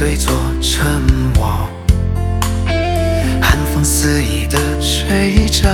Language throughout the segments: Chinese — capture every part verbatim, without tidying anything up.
对坐沉默，寒风肆意的吹着，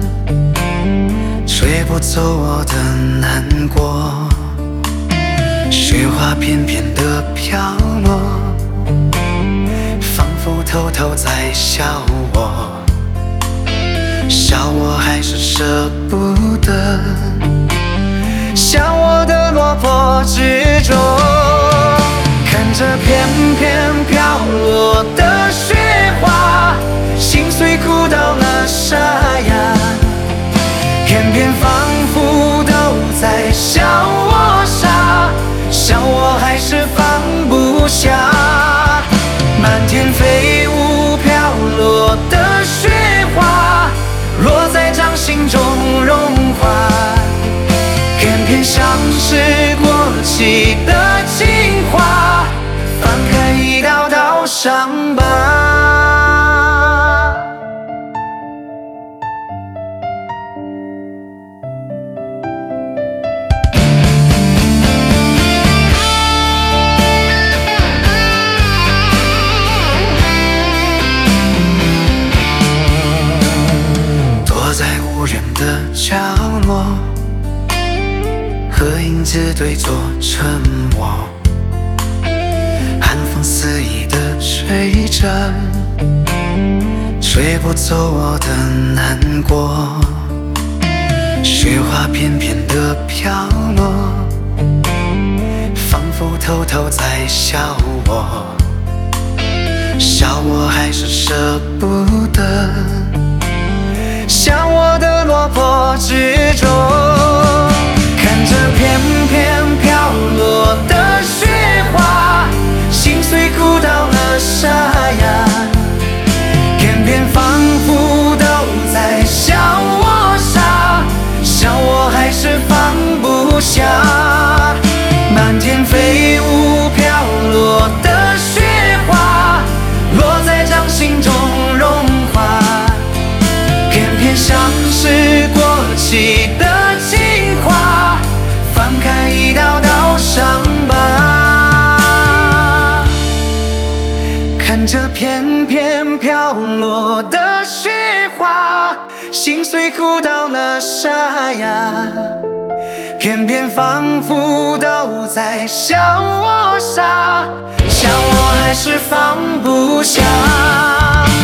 吹不走我的难过。雪花片片的飘落，仿佛偷偷在笑我，笑我还是舍不得，笑我的落魄执着。看着片片飘落的雪花，心碎哭到了沙哑，偏偏仿佛都在笑我傻，笑我还是放不下。满天飞舞飘落的雪花，落在掌心中融化，偏偏像是过期的情话，翻开一道道伤疤。躲在无人的角落，和影子对坐沉默，寒风肆意的吹着，吹不走我的难过。雪花片片的飘落，仿佛偷偷在笑我，笑我还是舍不得，笑我的落魄执着。看着片片飘落的雪花，心碎哭到了沙哑，偏偏仿佛都在笑我傻，笑我还是放不下。满天飞舞飘落的雪花，落在掌心中融化，偏偏像是过期的情话，翻开一道道伤疤。看着片片飘落的雪花，心碎哭到了沙哑，偏偏仿佛都在笑我傻，笑我还是放不下。